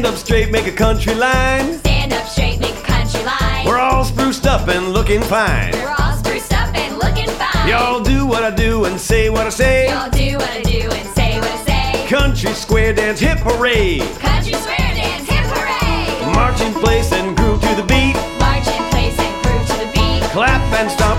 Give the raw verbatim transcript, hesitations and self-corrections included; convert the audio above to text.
Stand up straight, make a country line. Stand up straight, make a country line. We're all spruced up and looking fine. We're all spruced up and looking fine. Y'all do what I do and say what I say. Y'all do what I do and say what I say. Country square dance, hip hooray. Country square dance, hip hooray. March in place and groove to the beat. March in place and groove to the beat. Clap and stomp